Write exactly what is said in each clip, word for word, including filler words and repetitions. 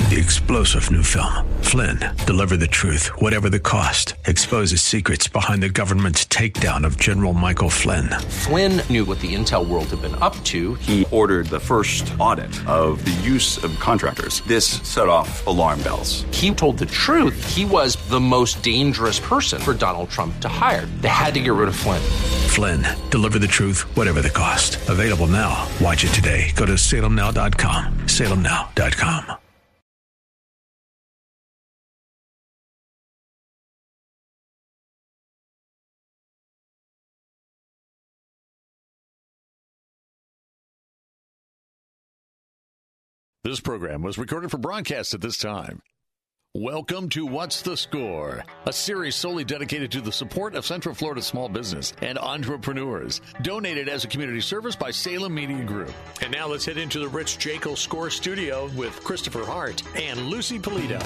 The explosive new film, Flynn, deliver the truth, whatever the cost, exposes secrets behind the government's takedown of General Michael Flynn. Flynn knew what the intel world had been up to. He ordered the first audit of the use of contractors. This set off alarm bells. He told the truth. He was the most dangerous person for Donald Trump to hire. They had to get rid of Flynn. Flynn, deliver the truth, whatever the cost. Available now. Watch it today. Go to salem now dot com. salem now dot com. This program was recorded for broadcast at this time. Welcome to What's the Score, a series solely dedicated to the support of Central Florida small business and entrepreneurs. Donated as a community service by Salem Media Group. And now let's head into the Rich Jekyll Score Studio with Christopher Hart and Lucy Polito.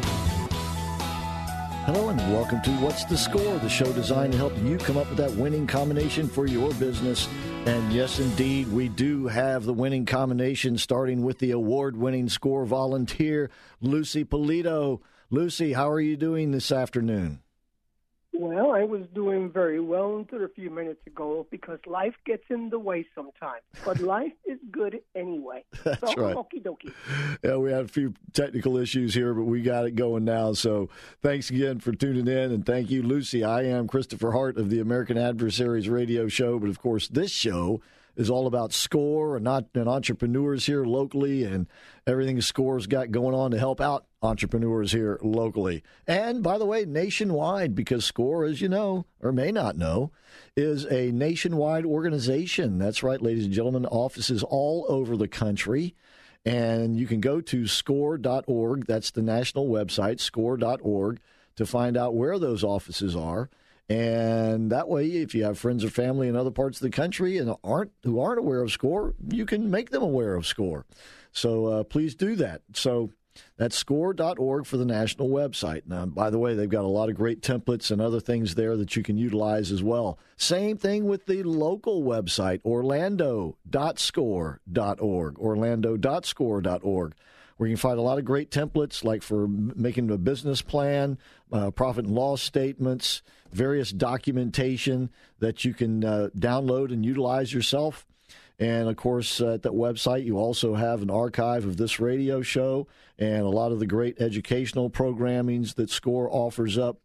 Hello and welcome to What's the Score, the show designed to help you come up with that winning combination for your business. And yes, indeed, we do have the winning combination, starting with the award-winning score volunteer, Lucy Polito. Lucy, how are you doing this afternoon? Well, I was doing very well until a few minutes ago because life gets in the way sometimes. But life is good anyway. That's so, right. Okie dokie. Yeah, we had a few technical issues here, but we got it going now. So thanks again for tuning in, and thank you, Lucy. I am Christopher Hart of the American Adversaries radio show, but of course this show is all about SCORE and, not, and entrepreneurs here locally and everything SCORE's got going on to help out entrepreneurs here locally. And, by the way, nationwide, because SCORE, as you know, or may not know, is a nationwide organization. That's right, ladies and gentlemen, offices all over the country. And you can go to score dot org. That's the national website, score dot org, to find out where those offices are. And that way, if you have friends or family in other parts of the country and aren't who aren't aware of SCORE, you can make them aware of SCORE. So uh, please do that. So that's score dot org for the national website. Now, by the way, they've got a lot of great templates and other things there that you can utilize as well. Same thing with the local website, orlando dot score dot org, orlando dot score dot org. Where you can find a lot of great templates like for making a business plan, uh, profit and loss statements, various documentation that you can uh, download and utilize yourself. And, of course, uh, at that website, you also have an archive of this radio show and a lot of the great educational programmings that SCORE offers up.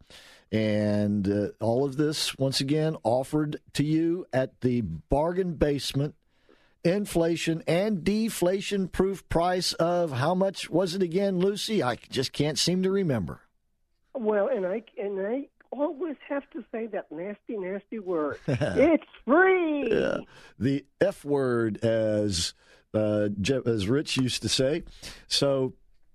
And uh, all of this, once again, offered to you at the bargain basement inflation and deflation-proof price of how much was it again, Lucy? I just can't seem to remember. Well, and I and I always have to say that nasty, nasty word. It's free. Yeah. The F word, as uh, as Rich used to say. So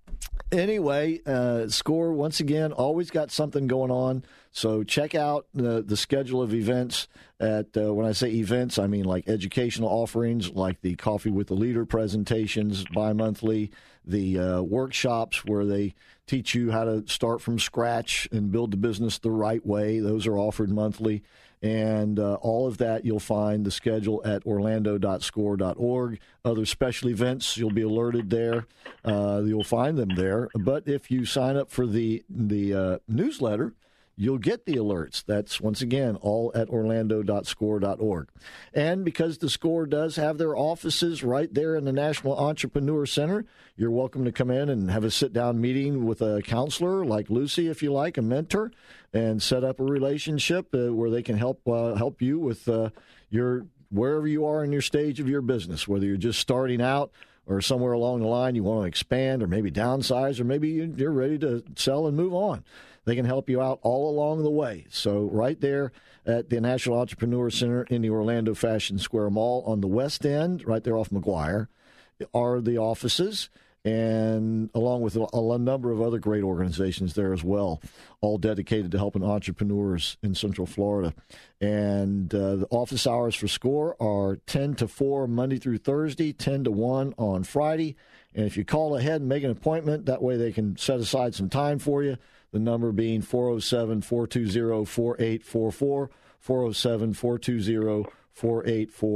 anyway, uh, SCORE, once again, always got something going on. So check out the, the schedule of events at, uh, when I say events, I mean like educational offerings, like the Coffee with the Leader presentations bi-monthly, the uh, workshops where they teach you how to start from scratch and build the business the right way. Those are offered monthly. And uh, all of that, you'll find the schedule at orlando dot score dot org. Other special events, you'll be alerted there. Uh, you'll find them there. But if you sign up for the, the uh, newsletter, you'll get the alerts. That's, once again, all at orlando dot score dot org. And because the SCORE does have their offices right there in the National Entrepreneur Center, you're welcome to come in and have a sit-down meeting with a counselor like Lucy, if you like, a mentor, and set up a relationship uh, where they can help uh, help you with uh, your wherever you are in your stage of your business, whether you're just starting out or somewhere along the line you want to expand or maybe downsize or maybe you're ready to sell and move on. They can help you out all along the way. So right there at the National Entrepreneur Center in the Orlando Fashion Square Mall on the west end, right there off McGuire, are the offices, and along with a, a number of other great organizations there as well, all dedicated to helping entrepreneurs in Central Florida. And uh, the office hours for SCORE are ten to four Monday through Thursday, ten to one on Friday. And if you call ahead and make an appointment, that way they can set aside some time for you. The number being four oh seven, four two zero, four eight four four, four oh seven, four two zero, four eight four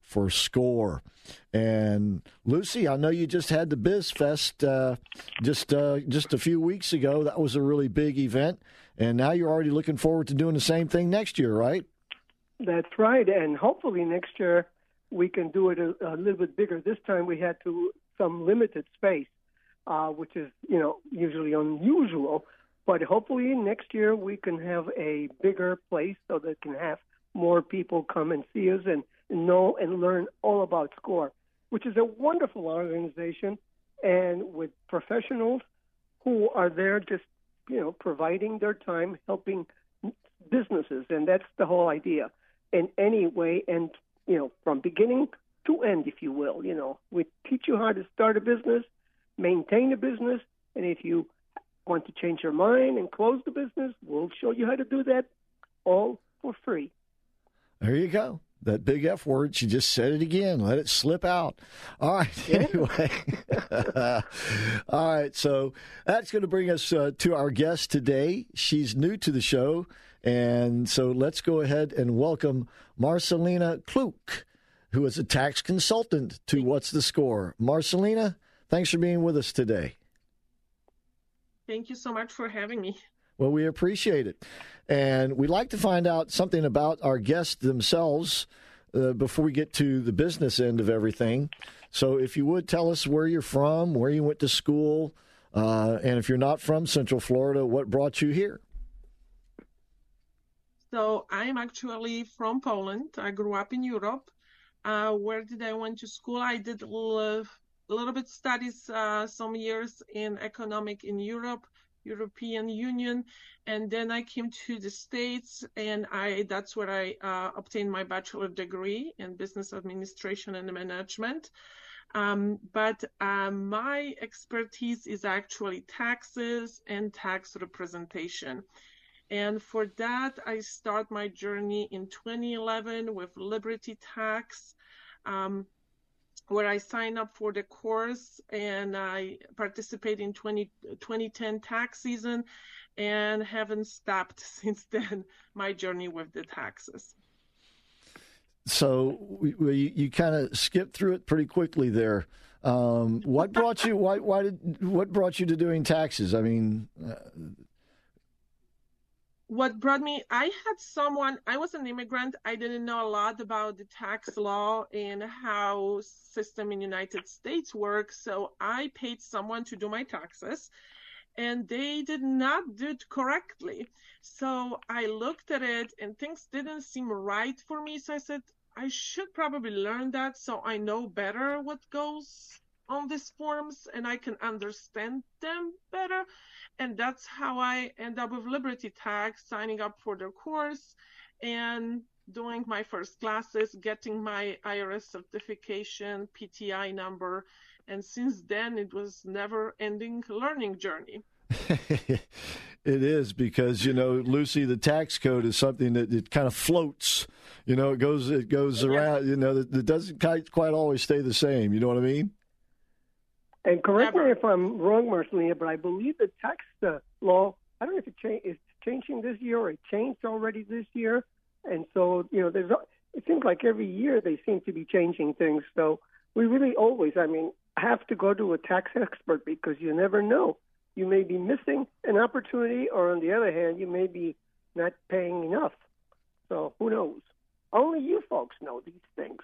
for SCORE. And Lucy, I know you just had the Biz Fest uh, just uh, just a few weeks ago. That was a really big event, and now you're already looking forward to doing the same thing next year, right? That's right, and hopefully next year we can do it a, a little bit bigger. This time we had to some limited space, uh, which is you know usually unusual. But hopefully next year we can have a bigger place so that can have more people come and see us and know and learn all about SCORE, which is a wonderful organization and with professionals who are there just, you know, providing their time, helping businesses. And that's the whole idea in any way. And, you know, from beginning to end, if you will, you know, we teach you how to start a business, maintain a business. And if you want to change your mind and close the business, we'll show you how to do that all for free. There you go. That big F word, she just said it again. Let it slip out. All right. Yeah. Anyway. All right. So that's going to bring us uh, to our guest today. She's new to the show. And so let's go ahead and welcome Marcelina Kluk, who is a tax consultant to What's the Score. Marcelina, thanks for being with us today. Thank you so much for having me. Well, we appreciate it. And we'd like to find out something about our guests themselves uh, before we get to the business end of everything. So if you would, tell us where you're from, where you went to school, uh, and if you're not from Central Florida, what brought you here? So I'm actually from Poland. I grew up in Europe. Uh, where did I went to school? I did a little, a little bit studies uh, some years in economic in Europe. European Union, and then I came to the States, and I that's where I uh, obtained my bachelor degree in business administration and management. Um, but uh, my expertise is actually taxes and tax representation. And for that, I start my journey in twenty eleven with Liberty Tax, um, where I signed up for the course and I participate in twenty, twenty ten tax season and haven't stopped since then my journey with the taxes. So we, we, you kind of skipped through it pretty quickly there. Um, what brought you? Why? Why did? What brought you to doing taxes? I mean. Uh, What brought me, I had someone, I was an immigrant. I didn't know a lot about the tax law and how system in United States works. So I paid someone to do my taxes and they did not do it correctly. So I looked at it and things didn't seem right for me. So I said, I should probably learn that so I know better what goes on these forms and I can understand them better. And that's how I end up with Liberty Tax, signing up for their course and doing my first classes, getting my I R S certification, P T I number. And since then, it was never-ending learning journey. It is because, you know, Lucy, the tax code is something that it kind of floats. You know, it goes it goes yeah. around, you know, it doesn't quite, quite always stay the same. You know what I mean? And correct Never. me if I'm wrong, Marcelina, but I believe the tax uh, law, I don't know if it cha- it's changing this year or it changed already this year. And so, you know, there's it seems like every year they seem to be changing things. So we really always, I mean, have to go to a tax expert because you never know. You may be missing an opportunity, or on the other hand, you may be not paying enough. So who knows? Only you folks know these things.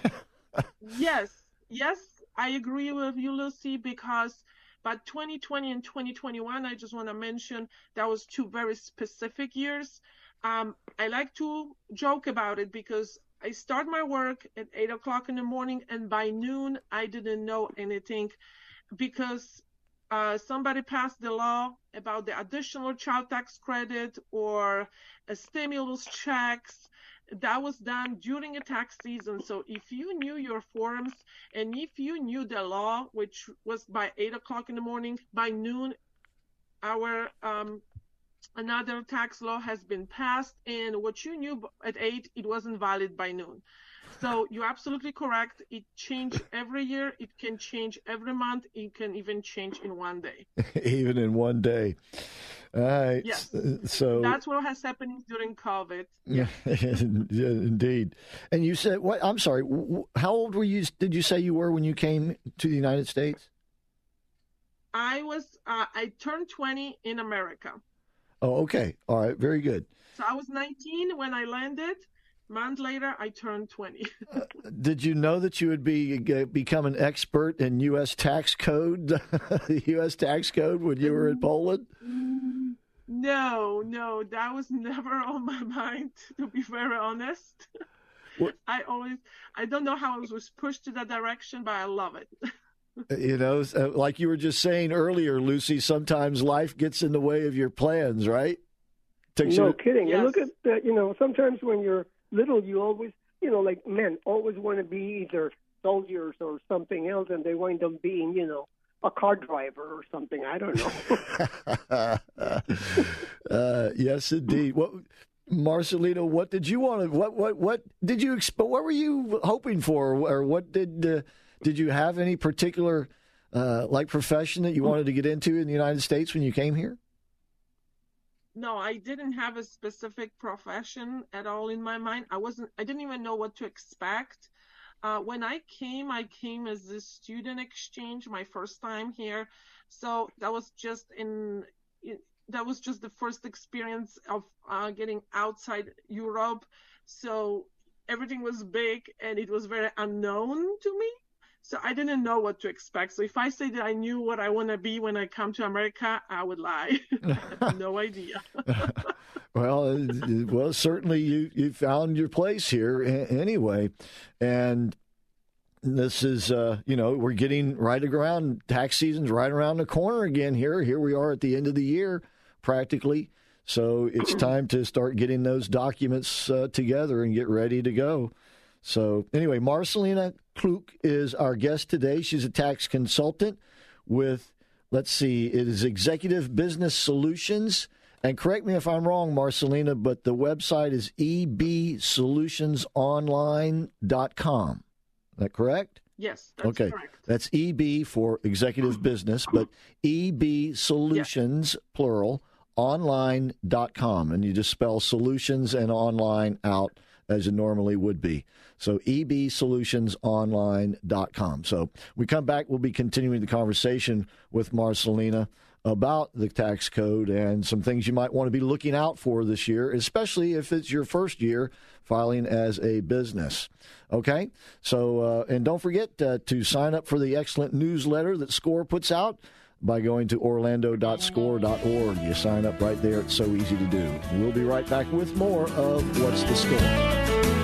Yes, yes. I agree with you, Lucy, because but twenty twenty and twenty twenty-one, I just want to mention that was two very specific years. Um, I like to joke about it because I start my work at eight o'clock in the morning, and by noon, I didn't know anything because uh, somebody passed the law about the additional child tax credit or a stimulus checks. That was done during a tax season. So if you knew your forms and if you knew the law, which was by eight o'clock in the morning, by noon, our um, another tax law has been passed. And what you knew at eight, it wasn't valid by noon. So you're absolutely correct. It changes every year. It can change every month. It can even change in one day. Even in one day. All right. Yes. So that's what has happened during COVID. Yeah, indeed. And you said, what? I'm sorry. How old were you? Did you say you were when you came to the United States? I was. Uh, I turned twenty in America. Oh, okay. All right. Very good. So I was nineteen when I landed. A month later, I turned twenty. uh, did you know that you would be uh, become an expert in U S tax code, the U S tax code when you were in Poland? No, no, that was never on my mind, to be very honest. What? I always, I don't know how I was pushed to that direction, but I love it. You know, like you were just saying earlier, Lucy, sometimes life gets in the way of your plans, right? Takes no you... kidding. Yes. And look at that, you know, sometimes when you're little, you always, you know, like men always want to be either soldiers or something else, and they wind up being, you know, a car driver or something. I don't know. uh, yes, indeed. What, Marcelino, what did you want to? What what what did you? What were you hoping for, or what did uh, did you have any particular uh, like profession that you wanted to get into in the United States when you came here? No, I didn't have a specific profession at all in my mind. I wasn't. I didn't even know what to expect. Uh, when I came, I came as a student exchange, my first time here. So that was just in. in that was just the first experience of uh, getting outside Europe. So everything was big and it was very unknown to me. So I didn't know what to expect. So if I say that I knew what I want to be when I come to America, I would lie. I have no idea. well, well, certainly you, you found your place here anyway. And this is, uh, you know, we're getting right around, tax season's right around the corner again here. Here we are at the end of the year, practically. So it's time to start getting those documents uh, together and get ready to go. So anyway, Marcelina Kluk is our guest today. She's a tax consultant with, let's see, it is Executive Business Solutions. And correct me if I'm wrong, Marcelina, but the website is e b solutions online dot com. Is that correct? Yes, that's okay. correct. That's E B for Executive Business, but E B Solutions, yes. plural, online dot com. And you just spell solutions and online out as it normally would be. So e b solutions online dot com. So we come back, we'll be continuing the conversation with Marcelina about the tax code and some things you might want to be looking out for this year, especially if it's your first year filing as a business. Okay? So, uh, and don't forget uh, to sign up for the excellent newsletter that SCORE puts out by going to orlando dot score dot org. You sign up right there. It's so easy to do. We'll be right back with more of What's the Score?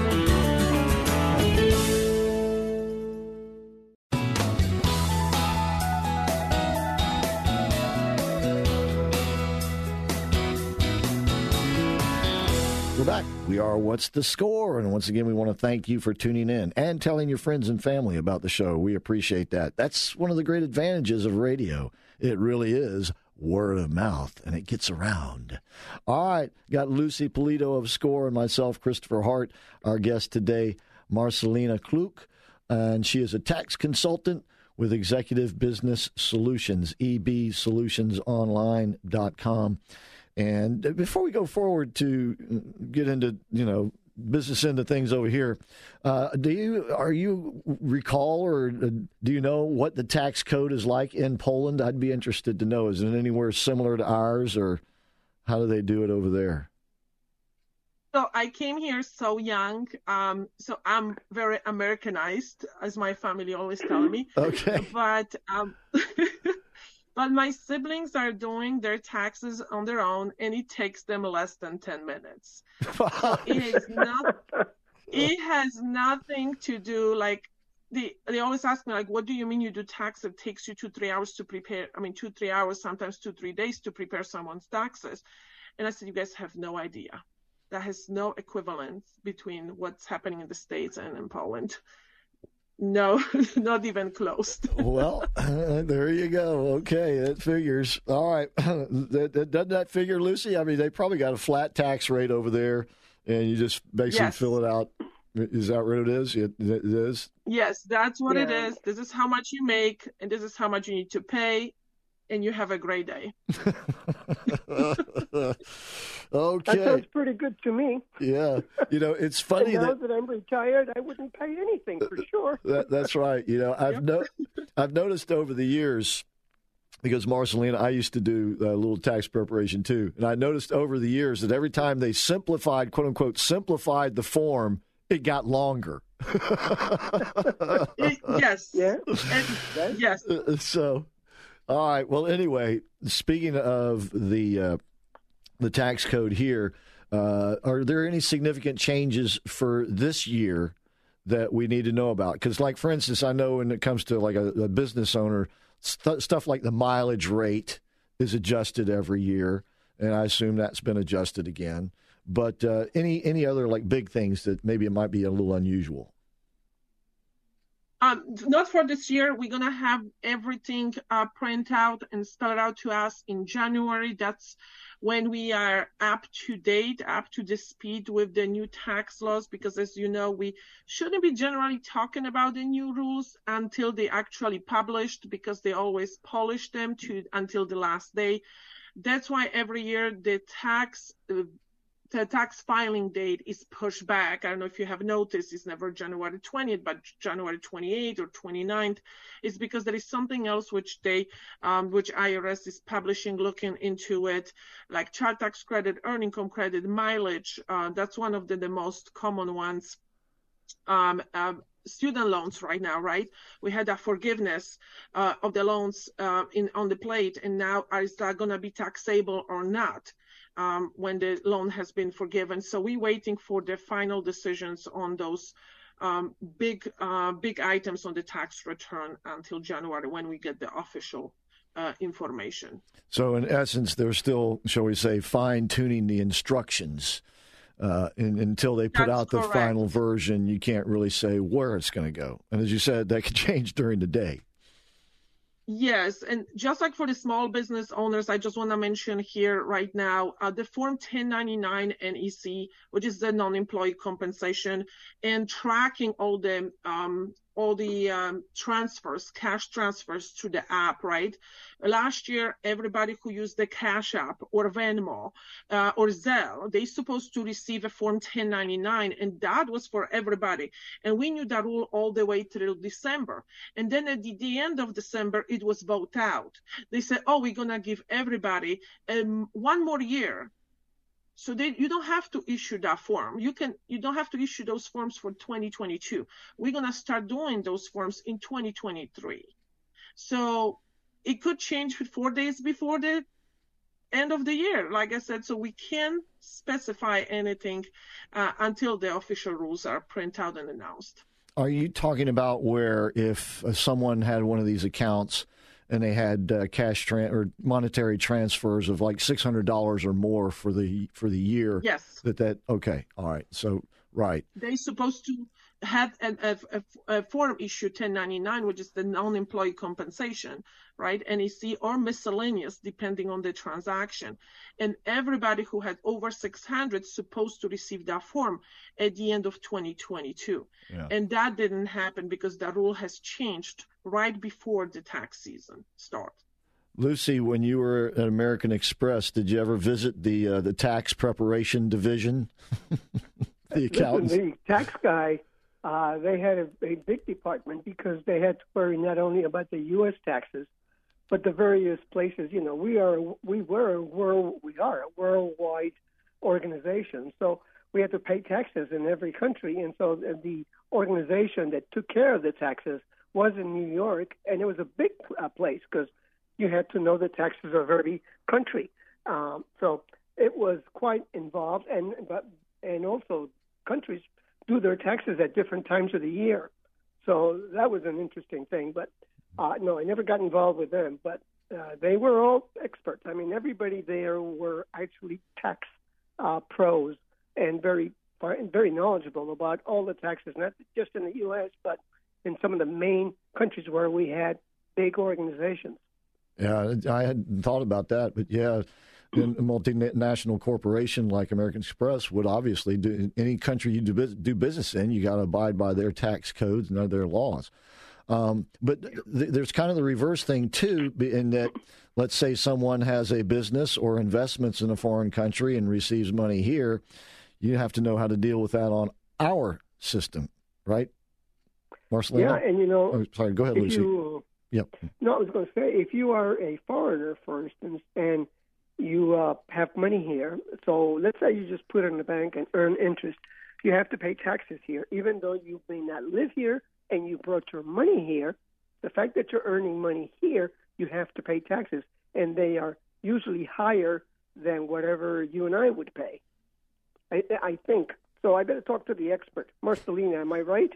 We're back. We are What's the Score? And once again, we want to thank you for tuning in and telling your friends and family about the show. We appreciate that. That's one of the great advantages of radio. It really is word of mouth, and it gets around. All right. Got Lucy Polito of SCORE and myself, Christopher Hart, our guest today, Marcelina Kluk. And she is a tax consultant with Executive Business Solutions, e b solutions online dot com. And before we go forward to get into, you know, business into things over here, uh, do you are you recall or do you know what the tax code is like in Poland? I'd be interested to know. Is it anywhere similar to ours, or how do they do it over there? So I came here so young, um, so I'm very Americanized, as my family always tell me. Okay. But um, but my siblings are doing their taxes on their own, and it takes them less than ten minutes. So it is not. It has nothing to do like they they always ask me like, what do you mean you do tax? It takes you two three hours to prepare. I mean, two three hours, sometimes two three days to prepare someone's taxes. And I said, you guys have no idea. That has no equivalence between what's happening in the States and in Poland. No, not even close. Well, uh, there you go. Okay, that figures. All right. Doesn't that figure, Lucy? I mean, they probably got a flat tax rate over there, and you just basically yes. fill it out Is that what it is? It, it is? Yes, that's what Yeah. it is. This is how much you make, and this is how much you need to pay, and you have a great day. Okay. That sounds pretty good to me. Yeah. You know, it's funny and now that, that I'm retired, I wouldn't pay anything for sure. that that's right. You know, I've no, I've noticed over the years, because Marcelina, I used to do a little tax preparation too, and I noticed over the years that every time they simplified, quote unquote, simplified the form, it got longer. It- yes. Yeah. And- yes. So, all right. Well, anyway, speaking of the uh, the tax code here, uh, are there any significant changes for this year that we need to know about? Because, like, for instance, I know when it comes to like a, a business owner, st- stuff like the mileage rate is adjusted every year, and I assume that's been adjusted again. But uh, any any other like big things that maybe it might be a little unusual? Um, not for this year. We're gonna have everything uh, print out and spelled out to us in January. That's when we are up to date, up to the speed with the new tax laws. Because as you know, we shouldn't be generally talking about the new rules until they actually published, because they always polish them to until the last day. That's why every year the tax. Uh, The tax filing date is pushed back. I don't know if you have noticed, it's never January twentieth, but January twenty-eighth or twenty-ninth. It's because there is something else which they, um, which I R S is publishing, looking into it, like child tax credit, earned income credit, mileage. Uh, that's one of the, the most common ones. Um, uh, student loans right now, right? We had a forgiveness uh, of the loans uh, in on the plate, and now is that going to be taxable or not? Um, when the loan has been forgiven. So we're waiting for the final decisions on those um, big uh, big items on the tax return until January, when we get the official uh, information. So in essence, they're still, shall we say, fine-tuning the instructions. Uh, and, until they put That's out the correct. final version, you can't really say where it's going to go. And as you said, that could change during the day. Yes, and just like for the small business owners, I just want to mention here right now, uh, the Form ten ninety-nine N E C, which is the non-employee compensation, and tracking all the um, all the um, transfers, cash transfers to the app, right? Last year, everybody who used the Cash App or Venmo uh, or Zelle, they supposed to receive a Form ten ninety-nine, and that was for everybody. And we knew that rule all the way till December. And then at the, the end of December, it was voted out. They said, oh, we're going to give everybody um, one more year. So they, you don't have to issue that form. You can, you don't have to issue those forms for twenty twenty-two. We're going to start doing those forms in twenty twenty-three. So it could change four days before the end of the year, like I said. So we can't specify anything uh, until the official rules are printed out and announced. Are you talking about where if uh, someone had one of these accounts and they had uh, cash tran- or monetary transfers of like six hundred dollars or more for the for the year? Yes. That that okay. All right. So right. They're supposed to have a, a, a form issued ten ninety-nine, which is the non-employee compensation, right? N E C or miscellaneous, depending on the transaction. And everybody who had over six hundred supposed to receive that form at the end of twenty twenty-two. Yeah. And that didn't happen because the rule has changed right before the tax season starts. Lucy, when you were at American Express, did you ever visit the uh, the tax preparation division? The accountants. Listen, the tax guy, uh, they had a, a big department because they had to worry not only about the U S taxes, but the various places. You know, we are we were a world we are a worldwide organization, so we had to pay taxes in every country, and so the organization that took care of the taxes was in New York, and it was a big uh, place because you had to know the taxes of every country. Um, so it was quite involved, and but and also countries do their taxes at different times of the year. So that was an interesting thing. But uh, no, I never got involved with them. But uh, they were all experts. I mean, everybody there were actually tax uh, pros and very very knowledgeable about all the taxes, not just in the U S, but in some of the main countries where we had big organizations. Yeah, I hadn't thought about that, but yeah, And a multinational corporation like American Express would obviously do any country you do, do business in, you got to abide by their tax codes and their laws. Um, but th- there's kind of the reverse thing, too, in that, let's say someone has a business or investments in a foreign country and receives money here. You have to know how to deal with that on our system, right, Marcelina? Yeah, and you know, oh, sorry, go ahead, if Lucy. You, yep. No, I was going to say, if you are a foreigner, for instance, and you uh, have money here, so let's say you just put it in the bank and earn interest, you have to pay taxes here, even though you may not live here and you brought your money here. The fact that you're earning money here, you have to pay taxes, and they are usually higher than whatever you and I would pay. I, I think. So I better talk to the expert. Marcelina, am I right?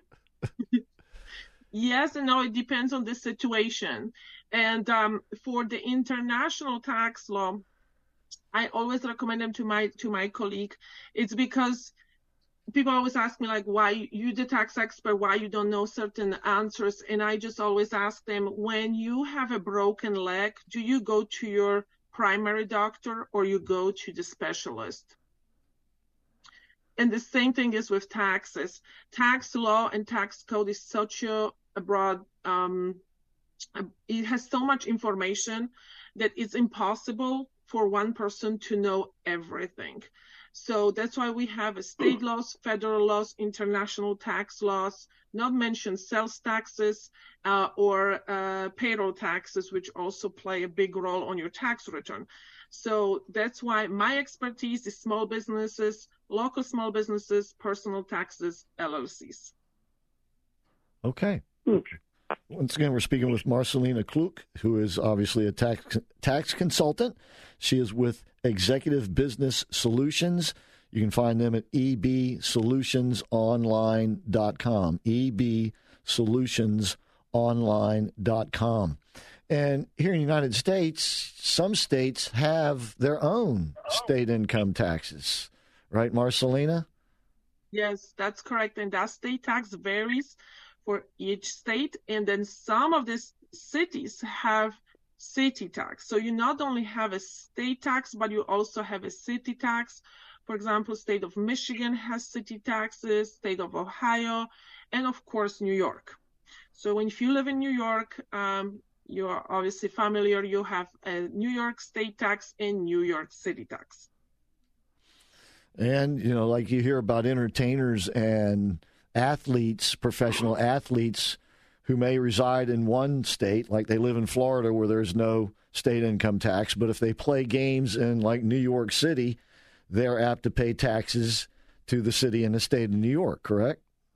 Yes and no, it depends on the situation. And um, for the international tax law, I always recommend them to my to my colleague. It's because people always ask me, like, why you the tax expert, why you don't know certain answers. And I just always ask them, when you have a broken leg, do you go to your primary doctor or you go to the specialist? And the same thing is with taxes. Tax law and tax code is such a, a broad, um, it has so much information that it's impossible for one person to know everything. So that's why we have a state laws, federal laws, international tax laws, not mention sales taxes uh, or uh, payroll taxes, which also play a big role on your tax return. So that's why my expertise is small businesses, local small businesses, personal taxes, L L Cs. Okay. Once again, we're speaking with Marcelina Kluk, who is obviously a tax tax consultant. She is with Executive Business Solutions. You can find them at e b solutions online dot com, e b solutions online dot com. And here in the United States, some states have their own state income taxes. Right, Marcelina? Yes, that's correct. And that state tax varies for each state. And then some of these cities have city tax. So you not only have a state tax, but you also have a city tax. For example, state of Michigan has city taxes, state of Ohio, and of course, New York. So when if you live in New York, um, you're obviously familiar, you have a New York state tax and New York city tax. And, you know, like you hear about entertainers and athletes, professional athletes who may reside in one state, like they live in Florida where there's no state income tax, but if they play games in like New York City, they're apt to pay taxes to the city and the state of New York, correct?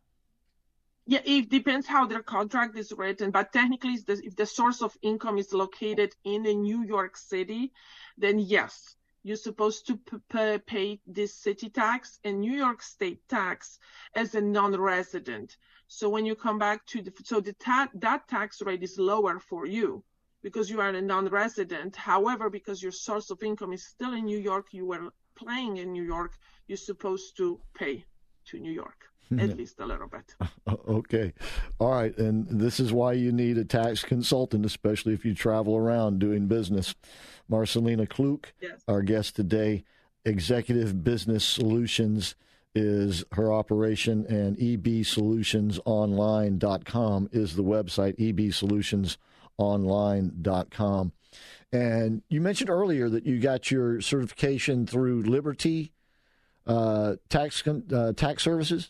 Yeah, it depends how their contract is written, but technically if the source of income is located in the New York City, then yes. You're supposed to p- p- pay this city tax and New York state tax as a non-resident. So when you come back to the, so the ta- that tax rate is lower for you because you are a non-resident. However, because your source of income is still in New York, you were playing in New York, you're supposed to pay to New York. At least a little bit. Okay. All right. And this is why you need a tax consultant, especially if you travel around doing business. Marcelina Kluk, yes. Our guest today. Executive Business Solutions is her operation, and e b solutions online dot com is the website, e b solutions online dot com. And you mentioned earlier that you got your certification through Liberty uh, Tax uh, Tax Services.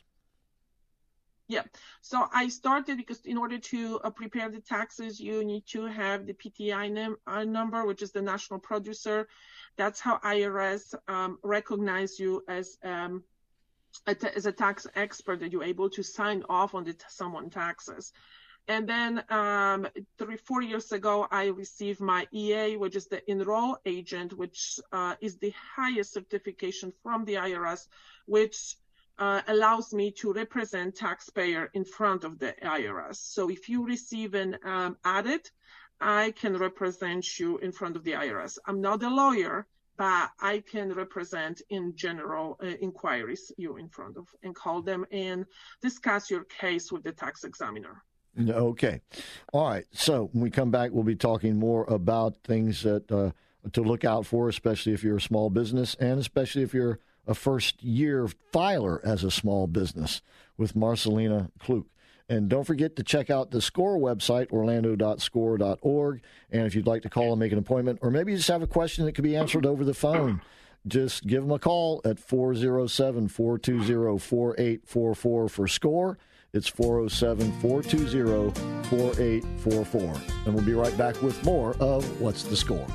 Yeah. So I started because in order to uh, prepare the taxes, you need to have the P T I num- uh, number, which is the national producer. That's how I R S um, recognize you as um, a t- as a tax expert, that you're able to sign off on the t- someone taxes. And then um, three, four years ago, I received my E A, which is the enroll agent, which uh, is the highest certification from the I R S, which Uh, allows me to represent taxpayer in front of the I R S. So if you receive an um, audit, I can represent you in front of the I R S. I'm not a lawyer, but I can represent in general uh, inquiries you in front of and call them and discuss your case with the tax examiner. Okay. All right. So when we come back, we'll be talking more about things that uh, to look out for, especially if you're a small business and especially if you're a first-year filer as a small business with Marcelina Kluk. And don't forget to check out the SCORE website, orlando dot score dot org. And if you'd like to call and make an appointment, or maybe you just have a question that could be answered over the phone, just give them a call at four oh seven, four two zero, four eight four four for SCORE. It's four oh seven, four two zero, four eight four four. And we'll be right back with more of What's the Score?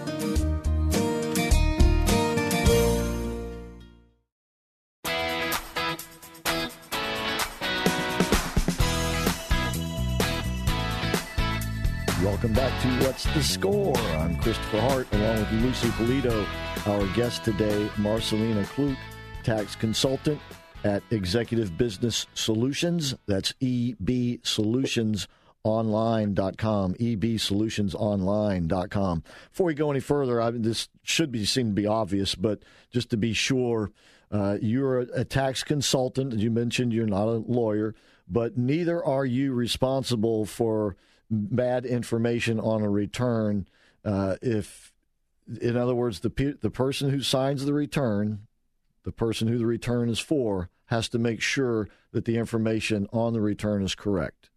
Welcome back to What's the Score? I'm Christopher Hart, along with Lucy Polito. Our guest today, Marcelina Kluk, tax consultant at Executive Business Solutions. That's E B solutions online dot com, E B solutions online dot com. Before we go any further, I mean, this should be seem to be obvious, but just to be sure, uh, you're a, a tax consultant. As you mentioned, you're not a lawyer, but neither are you responsible for bad information on a return. Uh, if, in other words, the pe- the person who signs the return, the person who the return is for, has to make sure that the information on the return is correct.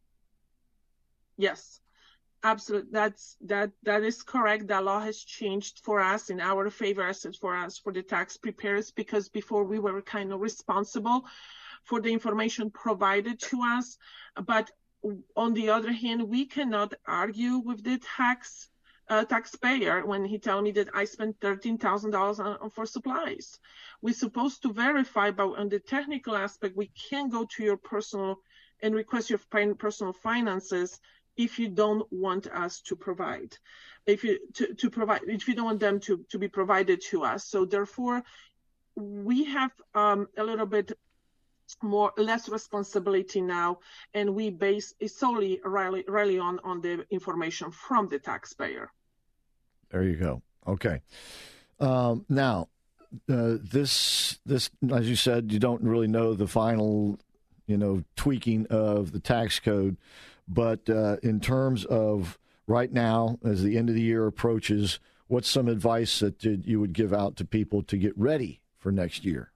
Yes, absolutely. That's that that is correct. The law has changed for us in our favor, as it for us for the tax preparers, because before we were kind of responsible for the information provided to us, but on the other hand, we cannot argue with the tax uh, taxpayer when he tell me that I spent thirteen thousand dollars on, for supplies. We're supposed to verify, but on the technical aspect, we can go to your personal and request your personal finances if you don't want us to provide, if you to, to provide, if you don't want them to, to be provided to us. So therefore, we have um, a little bit more less responsibility now, and we base it solely really, really on on the information from the taxpayer. There you go. Okay. Um, now, uh, this this as you said, you don't really know the final, you know, tweaking of the tax code, but uh, in terms of right now, as the end of the year approaches, what's some advice that you would give out to people to get ready for next year?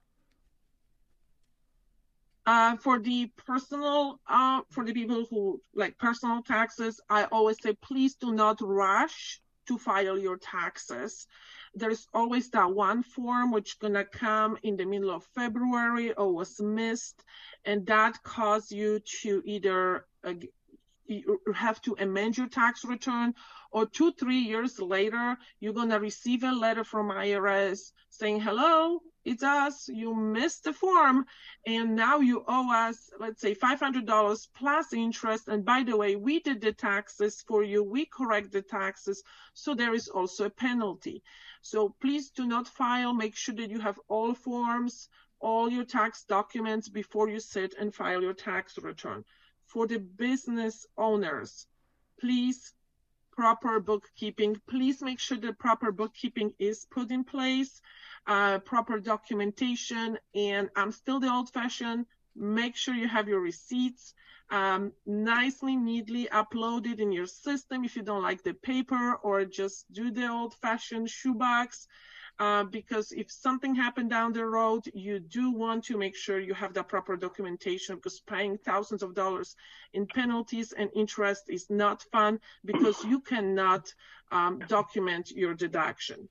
Uh, for the personal, uh, for the people who like personal taxes, I always say, please do not rush to file your taxes. There's always that one form which gonna come in the middle of February or was missed, and that cause you to either uh, you have to amend your tax return, or two, three years later, you're gonna receive a letter from I R S saying, hello, it's us, you missed the form, and now you owe us, let's say, five hundred dollars plus interest, and by the way, we did the taxes for you, we correct the taxes, so there is also a penalty. So please do not file, make sure that you have all forms, all your tax documents before you sit and file your tax return. For the business owners, please, proper bookkeeping, please make sure the proper bookkeeping is put in place. Uh, proper documentation, and I'm still the old-fashioned. Make sure you have your receipts um, nicely, neatly uploaded in your system if you don't like the paper, or just do the old-fashioned shoebox, uh, because if something happened down the road, you do want to make sure you have the proper documentation, because paying thousands of dollars in penalties and interest is not fun, because you cannot um, document your deduction.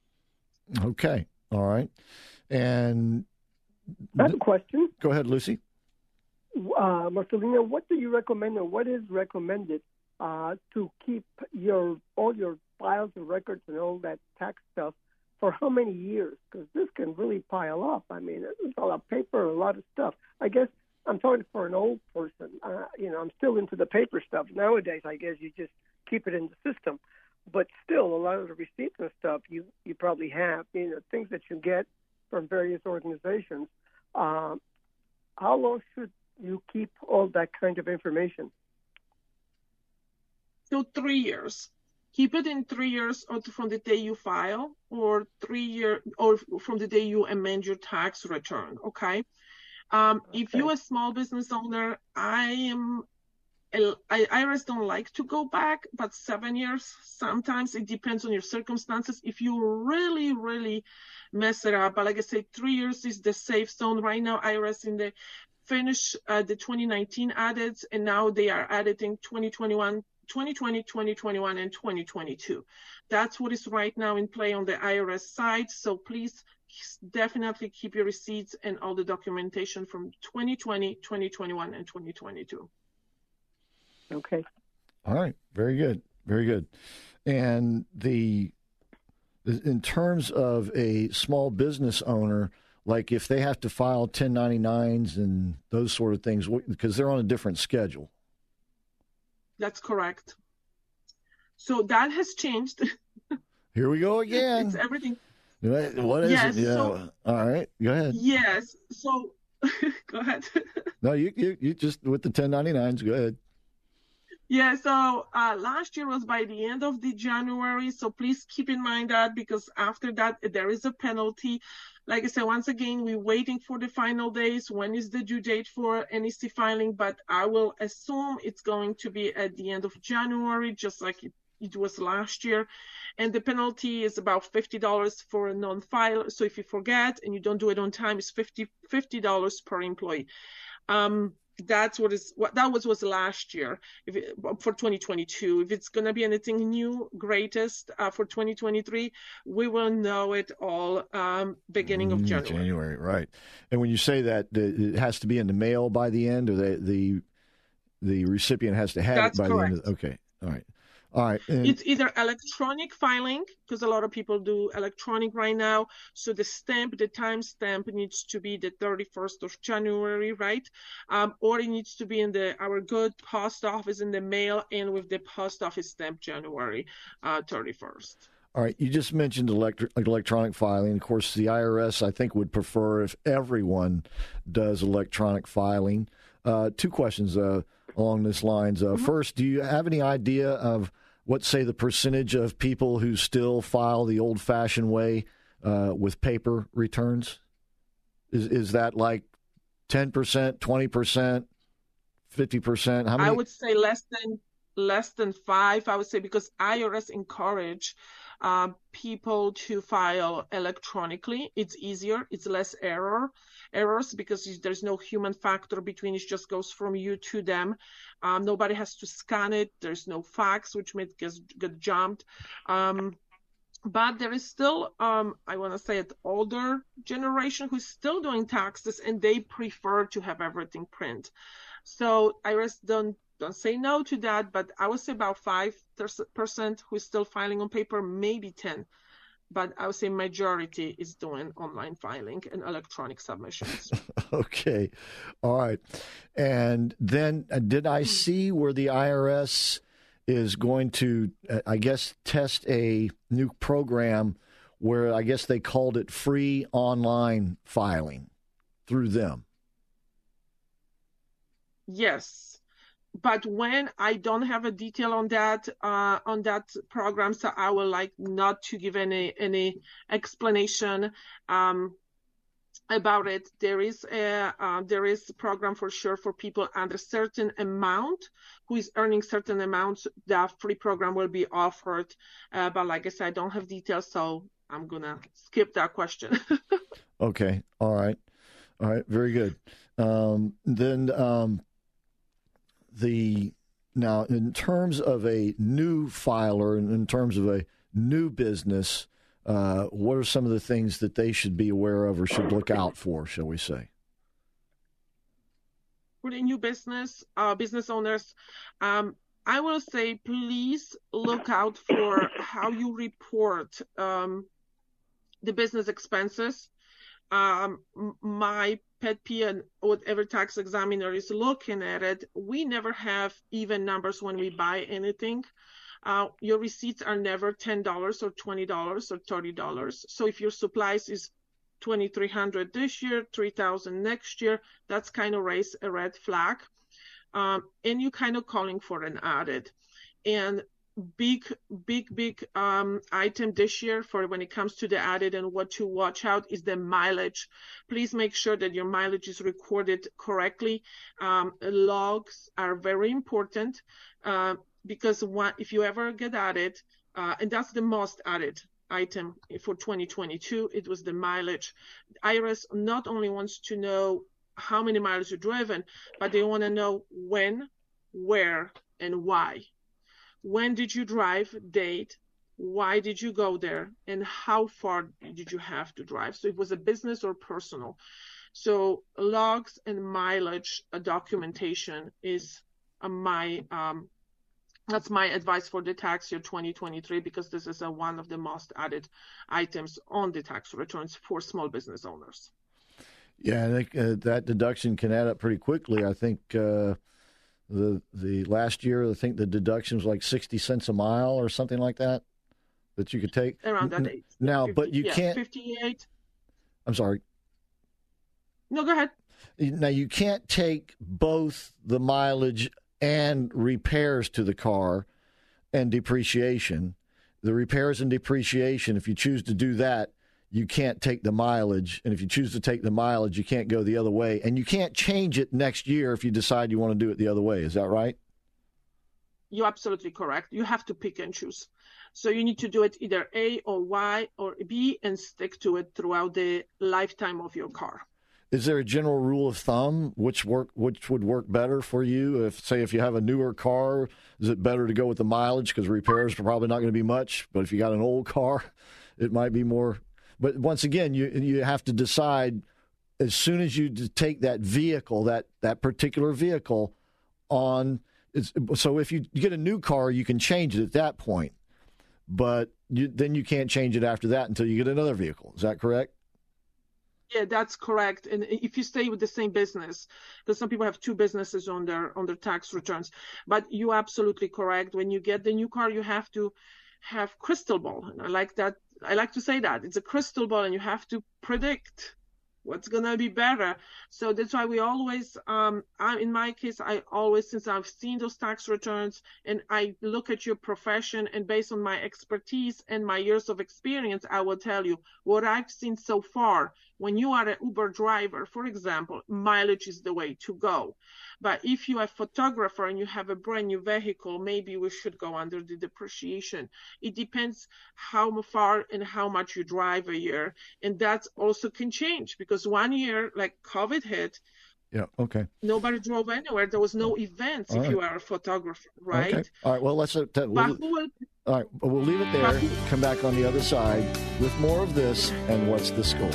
Okay. All right. And I have a question. Go ahead, Lucy. Uh, Marcelina, what do you recommend, or what is recommended uh, to keep your all your files and records and all that tax stuff for how many years? Because this can really pile up. I mean, it's a lot of paper, a lot of stuff. I guess I'm talking for an old person. Uh, you know, I'm still into the paper stuff. Nowadays, I guess you just keep it in the system. But still, a lot of the receipts and stuff you, you probably have, you know, things that you get from various organizations. Um, how long should you keep all that kind of information? So three years. Keep it in three years or from the day you file, or three year, or from the day you amend your tax return. Okay. Um, okay. If you're a small business owner, I am I R S don't like to go back, but seven years, sometimes it depends on your circumstances. If you really, really mess it up, but like I said, three years is the safe zone. Right now, I R S in the finish uh, the twenty nineteen audits, and now they are auditing twenty twenty-one, twenty twenty, twenty twenty-one, and twenty twenty-two. That's what is right now in play on the I R S side. So please definitely keep your receipts and all the documentation from twenty twenty, twenty twenty-one, and twenty twenty-two. Okay. All right. Very good. Very good. And the in terms of a small business owner, like if they have to file ten ninety-nines and those sort of things, because they're on a different schedule. That's correct. So that has changed. Here we go again. It's everything. What is yes, it? Yeah. So, all right. Go ahead. Yes. So go ahead. No, you, you you just with the ten ninety-nines. Go ahead. Yeah, so uh, last year was by the end of the January, so please keep in mind that, because after that there is a penalty. Like I said, once again, we're waiting for the final days. When is the due date for N E C filing? But I will assume it's going to be at the end of January, just like it, it was last year. And the penalty is about fifty dollars for a non-file. So if you forget and you don't do it on time, it's fifty dollars per employee. Um, That's what is what that was was last year. If it, for twenty twenty-two, if it's gonna be anything new, greatest uh, for twenty twenty-three, we will know it all um, beginning of January. January, right? And when you say that, it has to be in the mail by the end, or the the the recipient has to have That's it by correct. the end. Of, okay, all right, all right. And it's either electronic filing, because a lot of people do electronic right now. So the stamp, the time stamp needs to be the thirty-first of January, right? Um, or it needs to be in the our good post office in the mail and with the post office stamp January uh, thirty-first. All right, you just mentioned electri- electronic filing. Of course, the I R S, I think, would prefer if everyone does electronic filing. Uh, two questions uh, along this lines. Uh, mm-hmm. First, do you have any idea of what, say, the percentage of people who still file the old-fashioned way uh, with paper returns? Is is that like ten percent, twenty percent, fifty percent? How many? I would say less than less than five, I would say, because I R S encourage uh, people to file electronically. It's easier. It's less error errors because there's no human factor between. It just goes from you to them. Um, nobody has to scan it. There's no fax, which may get, get jumped. Um, but there is still, um, I want to say, an older generation who's still doing taxes, and they prefer to have everything print. So I R S don't don't say no to that, but I would say about five percent who's still filing on paper, maybe ten. But I would say majority is doing online filing and electronic submissions. Okay. All right. And then uh, did I see where the I R S is going to, uh, I guess, test a new program where I guess they called it free online filing through them? Yes. But when I don't have a detail on that uh, on that program, so I would like not to give any any explanation um, about it. There is a uh, there is a program for sure for people under certain amount who is earning certain amounts. That free program will be offered, uh, but like I said, I don't have details, so I'm gonna skip that question. Okay. All right. All right. Very good. Um, then. Um, The now, in terms of a new filer, and in terms of a new business, uh, what are some of the things that they should be aware of or should look out for, shall we say? For the new business, uh, business owners, um, I will say please look out for how you report um, the business expenses. Um, my pet peeve, and whatever tax examiner is looking at it, we never have even numbers when we buy anything. Uh, your receipts are never ten dollars or twenty dollars or thirty dollars. So if your supplies is twenty-three hundred dollars this year, three thousand dollars next year, that's kind of raise a red flag. Um, and you kind of calling for an audit. And big, big, big um, item this year for when it comes to the added and what to watch out is the mileage. Please make sure that your mileage is recorded correctly. Um, logs are very important uh, because one, if you ever get added, uh, and that's the most added item for twenty twenty-two, it was the mileage. I R S not only wants to know how many miles you've driven, but they want to know when, where, and why. When did you drive, date, why did you go there, and how far did you have to drive? So it was a business or personal. So logs and mileage uh, documentation is uh, my, um, that's my advice for the tax year twenty twenty-three, because this is a, one of the most added items on the tax returns for small business owners. Yeah, I think uh, that deduction can add up pretty quickly. I think uh, the the last year, I think the deduction was like sixty cents a mile or something like that that you could take. Around that age. Now, fifty, but you yeah, can't. fifty-eight. I'm sorry. No, go ahead. Now, you can't take both the mileage and repairs to the car and depreciation. The repairs and depreciation, if you choose to do that, you can't take the mileage. And if you choose to take the mileage, you can't go the other way. And you can't change it next year if you decide you want to do it the other way. Is that right? You're absolutely correct. You have to pick and choose. So you need to do it either A or Y or B and stick to it throughout the lifetime of your car. Is there a general rule of thumb which work which would work better for you? If, say, if you have a newer car, is it better to go with the mileage because repairs are probably not going to be much? But if you got an old car, it might be more. But once again, you you have to decide as soon as you take that vehicle, that, that particular vehicle on. It's, so if you get a new car, you can change it at that point. But you, then you can't change it after that until you get another vehicle. Is that correct? Yeah, that's correct. And if you stay with the same business, because some people have two businesses on their on their tax returns, but you're absolutely correct. When you get the new car, you have to have crystal ball. And I like that. I like to say that it's a crystal ball, and you have to predict what's going to be better. So that's why we always, um, I, in my case, I always, since I've seen those tax returns and I look at your profession, and based on my expertise and my years of experience, I will tell you what I've seen so far. When you are an Uber driver, for example, mileage is the way to go. But if you're a photographer and you have a brand new vehicle, maybe we should go under the depreciation. It depends how far and how much you drive a year. And that also can change, because one year, like COVID hit, yeah, okay. nobody drove anywhere. There was no events all if right. you are a photographer, right? Okay. All right, well, let's uh, t- we'll, will, all right, we'll leave it there. Come back on the other side with more of this and What's the Score?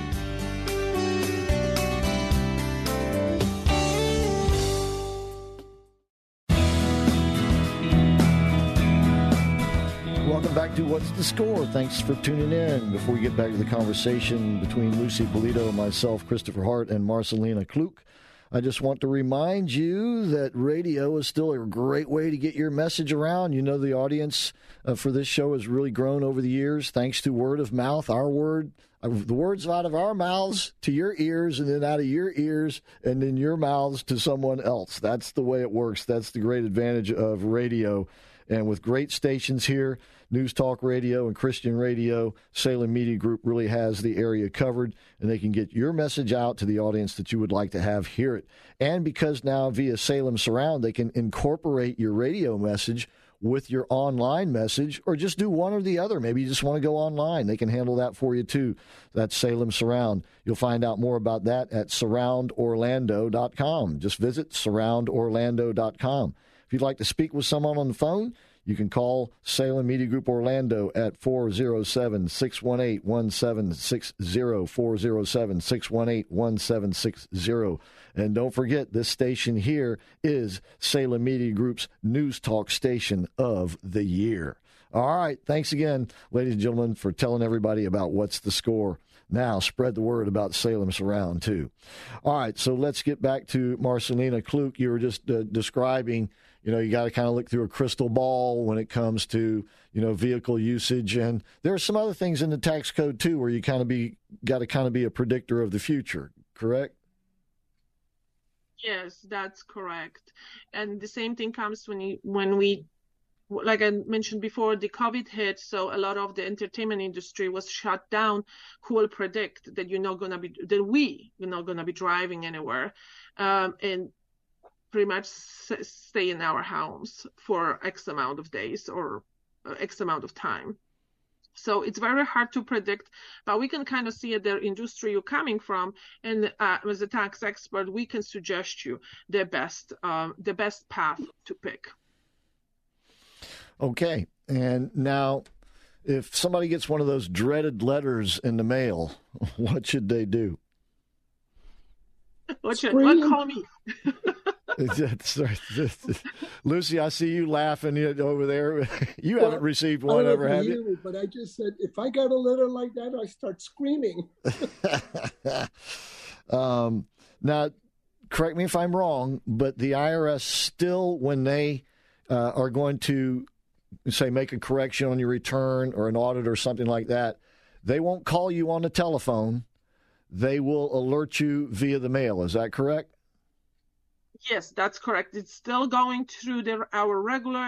Welcome back to What's the Score? Thanks for tuning in. Before we get back to the conversation between Lucy Polito, myself, Christopher Hart, and Marcelina Kluk, I just want to remind you that radio is still a great way to get your message around. You know, the audience uh, for this show has really grown over the years thanks to word of mouth. Our word, uh, the words out of our mouths to your ears, and then out of your ears and then your mouths to someone else. That's the way it works. That's the great advantage of radio. And with great stations here, News Talk Radio and Christian Radio, Salem Media Group really has the area covered, and they can get your message out to the audience that you would like to have hear it. And because now via Salem Surround, they can incorporate your radio message with your online message, or just do one or the other. Maybe you just want to go online. They can handle that for you, too. That's Salem Surround. You'll find out more about that at surround orlando dot com. Just visit surround orlando dot com. If you'd like to speak with someone on the phone, you can call Salem Media Group Orlando at four oh seven, six one eight, one seven six oh, four oh seven, six one eight, one seven six oh. And don't forget, this station here is Salem Media Group's News Talk Station of the Year. All right, thanks again, ladies and gentlemen, for telling everybody about What's the Score. Now, spread the word about Salem Surround, too. All right, so let's get back to Marcelina Kluk. You were just uh, describing, you know, you got to kind of look through a crystal ball when it comes to, you know, vehicle usage. And there are some other things in the tax code, too, where you kind of be got to kind of be a predictor of the future, correct? Yes, that's correct. And the same thing comes when you, when we like I mentioned before, the COVID hit, so a lot of the entertainment industry was shut down. Who will predict that you're not going to be, that we, you're not going to be driving anywhere, um, and pretty much stay in our homes for X amount of days or X amount of time. So it's very hard to predict, but we can kind of see the industry you're coming from, and uh, as a tax expert, we can suggest you the best, um, the best path to pick. Okay, and now, if somebody gets one of those dreaded letters in the mail, what should they do? What should what call me? Lucy, I see you laughing over there. You well, haven't received one ever, have you? you? But I just said, if I got a letter like that, I start screaming. um, now, correct me if I'm wrong, but the I R S still, when they uh, are going to, say, make a correction on your return or an audit or something like that, they won't call you on the telephone. They will alert you via the mail. Is that correct? Yes, that's correct. It's still going through the, our regular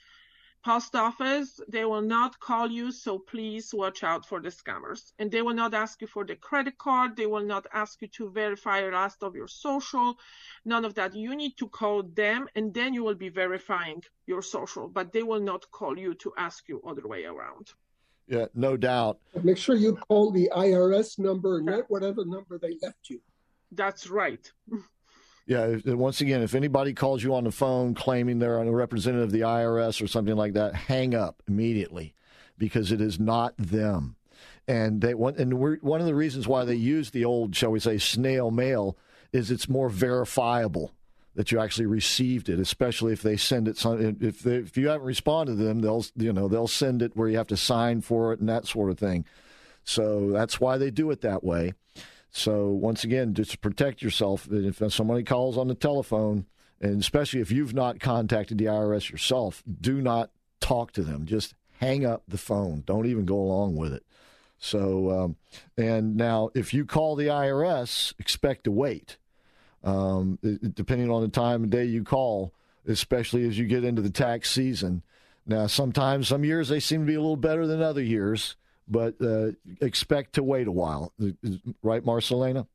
post office. They will not call you, so please watch out for the scammers. And they will not ask you for the credit card. They will not ask you to verify the last of your social. None of that. You need to call them, and then you will be verifying your social. But they will not call you to ask you other way around. Yeah, no doubt. Make sure you call the I R S number, not whatever number they left you. That's right. Yeah, once again, if anybody calls you on the phone claiming they're a representative of the I R S or something like that, hang up immediately, because it is not them. And they want, and we're, one of the reasons why they use the old, shall we say, snail mail is it's more verifiable that you actually received it, especially if they send it. If they, if you haven't responded to them, they'll you know they'll send it where you have to sign for it and that sort of thing. So that's why they do it that way. So once again, just to protect yourself, if somebody calls on the telephone, and especially if you've not contacted the I R S yourself, do not talk to them. Just hang up the phone. Don't even go along with it. So, um, and now if you call the I R S, expect to wait. Um, it, depending on the time of day you call, especially as you get into the tax season. Now, sometimes, some years they seem to be a little better than other years. But uh, expect to wait a while. Right, Marcelena?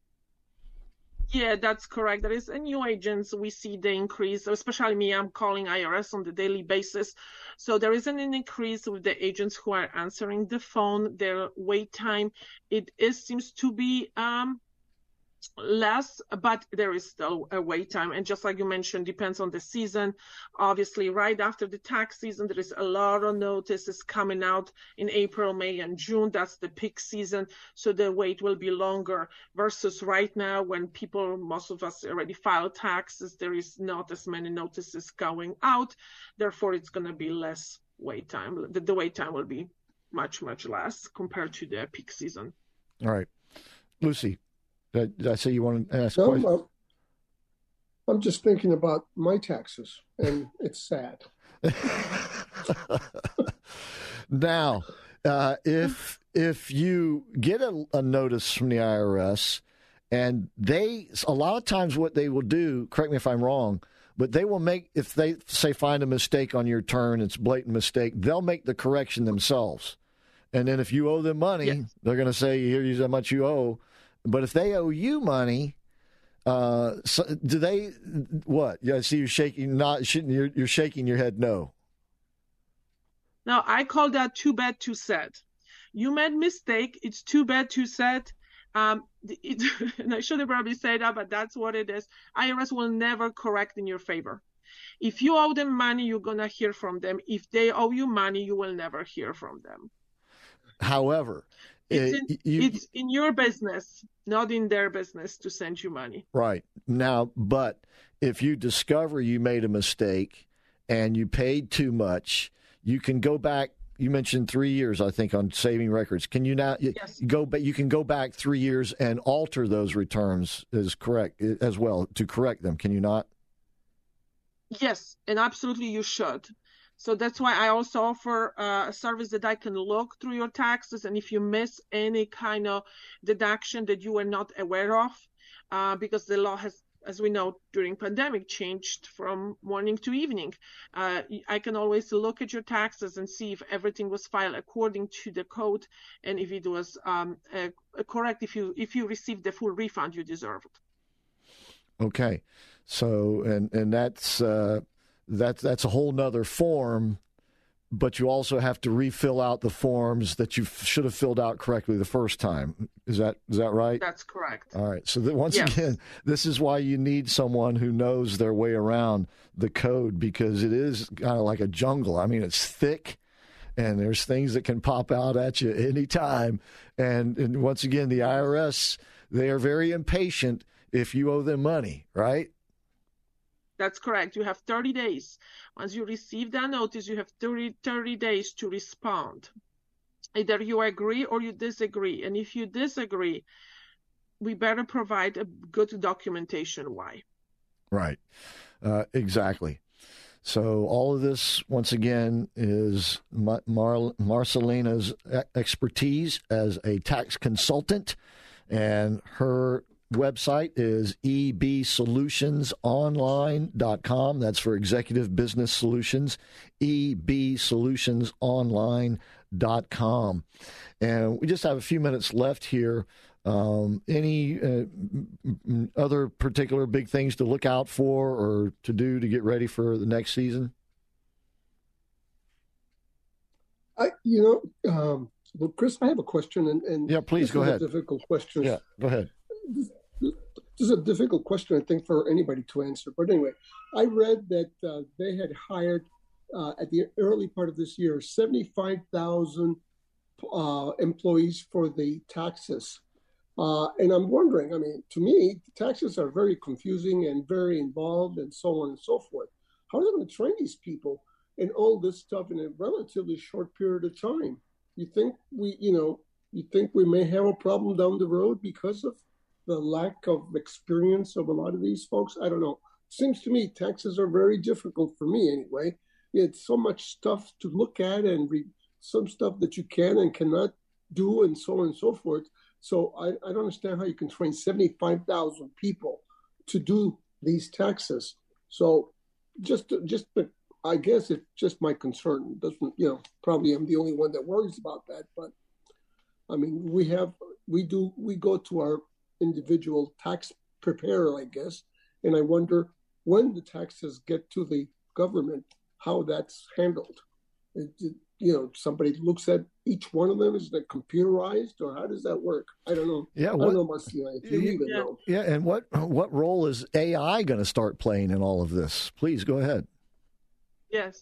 Yeah, that's correct. There is a new agents. We see the increase, especially me. I'm calling I R S on the daily basis. So there is an increase with the agents who are answering the phone. Their wait time, it is seems to be um, less, but there is still a wait time. And just like you mentioned, depends on the season. Obviously, right after the tax season, there is a lot of notices coming out in April, May, and June. That's the peak season. So the wait will be longer versus right now when people, most of us already file taxes. There is not as many notices going out. Therefore, it's going to be less wait time. The, the wait time will be much, much less compared to the peak season. All right. Lucy. Did I say you want to ask no, questions? I'm, I'm just thinking about my taxes, and it's sad. Now, uh, if if you get a, a notice from the I R S, and they, a lot of times what they will do, correct me if I'm wrong, but they will make, if they, say, find a mistake on your return, it's a blatant mistake, they'll make the correction themselves. And then if you owe them money, yes, they're going to say, here's how much you owe. But if they owe you money, uh, so do they? What? Yeah, I see you shaking. Not shouldn't you're, you're shaking your head. No. Now I call that too bad, too sad. You made mistake. It's too bad, too sad. Um, it, and I should have probably said that, but that's what it is. I R S will never correct in your favor. If you owe them money, you're gonna hear from them. If they owe you money, you will never hear from them. However. It's in, you, it's in your business, not in their business, to send you money. Right. Now, but if you discover you made a mistake and you paid too much, you can go back. You mentioned three years, I think, on saving records. Can you now yes. go back? You can go back three years and alter those returns is correct as well to correct them. Can you not? Yes, and absolutely you should. So that's why I also offer uh, a service that I can look through your taxes. And if you miss any kind of deduction that you were not aware of, uh, because the law has as we know, during pandemic changed from morning to evening. Uh, I can always look at your taxes and see if everything was filed according to the code and if it was um, uh, correct, if you if you received the full refund you deserved. Okay. So, and, and that's, uh, that's, that's a whole nother form, but you also have to refill out the forms that you f- should have filled out correctly the first time. Is that is that right? That's correct. All right. So that once yes. again, this is why you need someone who knows their way around the code, because it is kind of like a jungle. I mean, it's thick, and there's things that can pop out at you anytime. And, and once again, the I R S, they are very impatient if you owe them money, right? That's correct. You have thirty days. Once you receive that notice, you have thirty, thirty days to respond. Either you agree or you disagree. And if you disagree, we better provide a good documentation why. Right. Uh, exactly. So all of this, once again, is Mar- Mar- Marcelina's expertise as a tax consultant, and her website is e b solutions online dot com. That's for executive business solutions, e b solutions online dot com. And we just have a few minutes left here. Um, any uh, other particular big things to look out for or to do to get ready for the next season? I, you know, um, well, Chris, I have a question, and, and yeah, please go ahead. A difficult question. Yeah, go ahead. This, this is a difficult question, I think, for anybody to answer. But anyway, I read that uh, they had hired uh, at the early part of this year seventy-five thousand uh, employees for the taxes. Uh, and I'm wondering, I mean, to me, the taxes are very confusing and very involved and so on and so forth. How are they going to train these people in all this stuff in a relatively short period of time? You think we, you know, you think we may have a problem down the road because of the lack of experience of a lot of these folks? I don't know. Seems to me taxes are very difficult for me anyway. It's so much stuff to look at and read, some stuff that you can and cannot do and so on and so forth. So I, I don't understand how you can train seventy-five thousand people to do these taxes. So just, just the, I guess it's just my concern. It doesn't, you know, probably I'm the only one that worries about that. But I mean, we have, we do, we go to our individual tax preparer, I guess, and I wonder when the taxes get to the government, how that's handled. It, it, you know, somebody looks at each one of them. Is it computerized, or how does that work? I don't know. Yeah, what, I don't know, Marcia, if you yeah, even yeah, know. Yeah, and what what role is A I going to start playing in all of this? Please go ahead. Yes.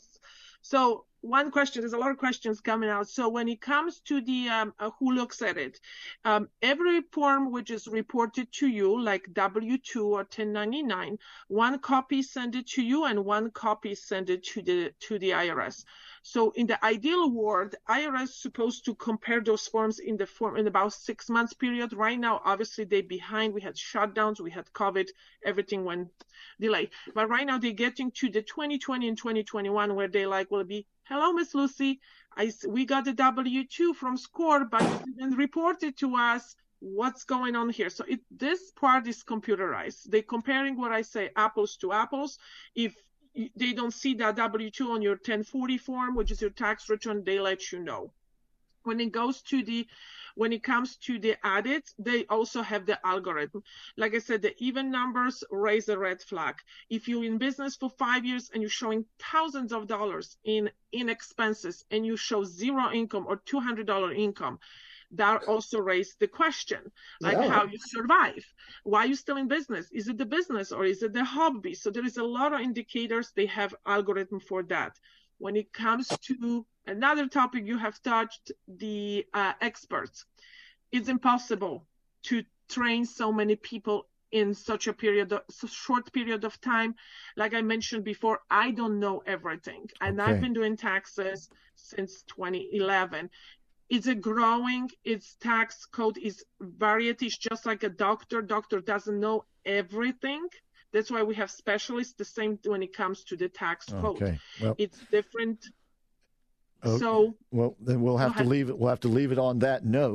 So one question, there's a lot of questions coming out. So when it comes to the um, uh, who looks at it, um, every form which is reported to you, like W two or ten ninety-nine, one copy send it to you and one copy send it to the to the I R S. So in the ideal world, I R S is supposed to compare those forms in the form in about six months period. Right now, obviously they're behind. We had shutdowns, we had COVID, everything went delayed. But right now they're getting to the twenty twenty and twenty twenty-one where they like will be, hello, Miss Lucy, I, we got the W two from SCORE, but you didn't report it to us. What's going on here? So it, this part is computerized. They're comparing what I say, apples to apples. If they don't see that W two on your ten forty form, which is your tax return, they let you know. When it goes to the, when it comes to the audit, they also have the algorithm. Like I said, the even numbers raise a red flag. If you're in business for five years and you're showing thousands of dollars in, in expenses and you show zero income or two hundred dollars income, that also raised the question, like yeah. how you survive. Why are you still in business? Is it the business or is it the hobby? So there is a lot of indicators. They have algorithm for that. When it comes to another topic you have touched, the uh, experts, it's impossible to train so many people in such a period, of, so short period of time. Like I mentioned before, I don't know everything. And okay. I've been doing taxes since twenty eleven. It's a growing, its tax code is variety. It's just like a doctor. Doctor doesn't know everything. That's why we have specialists, the same when it comes to the tax code. Okay. Well, it's different. Okay. So well, then we'll have to leave it. We'll have to leave it on that note.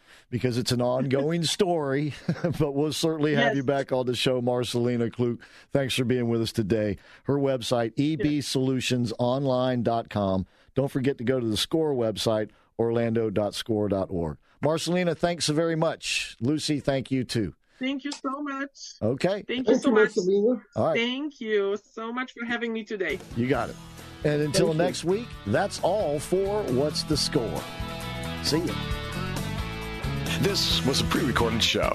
because it's an ongoing story, but we'll certainly have yes. you back on the show, Marcelina Kluge. Thanks for being with us today. Her website, e b solutions online dot com. Don't forget to go to the SCORE website, orlando dot score dot org. Marcelina, thanks so very much. Lucy, thank you, too. Thank you so much. Okay. Thank you so much. All right. Thank you so much for having me today. You got it. And until next week, that's all for What's the Score. See you. This was a pre-recorded show.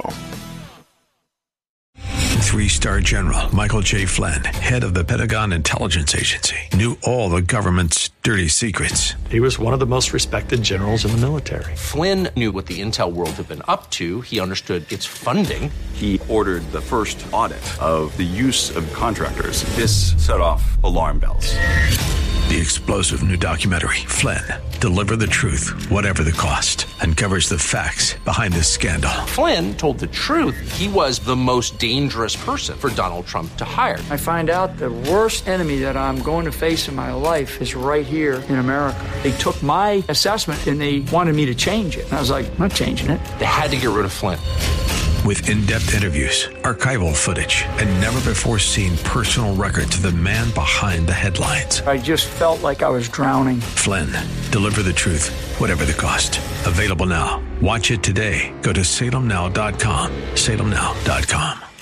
Three-star General Michael J. Flynn, head of the Pentagon Intelligence Agency, knew all the government's dirty secrets. He was one of the most respected generals in the military. Flynn knew what the intel world had been up to. He understood its funding. He ordered the first audit of the use of contractors. This set off alarm bells. The explosive new documentary, Flynn, Deliver the Truth, Whatever the Cost, uncovers the facts behind this scandal. Flynn told the truth. He was the most dangerous person for Donald Trump to hire. I find out the worst enemy that I'm going to face in my life is right here in America. They took my assessment and they wanted me to change it. And I was like, I'm not changing it. They had to get rid of Flynn. With in-depth interviews, archival footage, and never-before-seen personal records of the man behind the headlines. I just felt like I was drowning. Flynn, Deliver the Truth, Whatever the Cost. Available now. Watch it today. Go to salem now dot com. salem now dot com.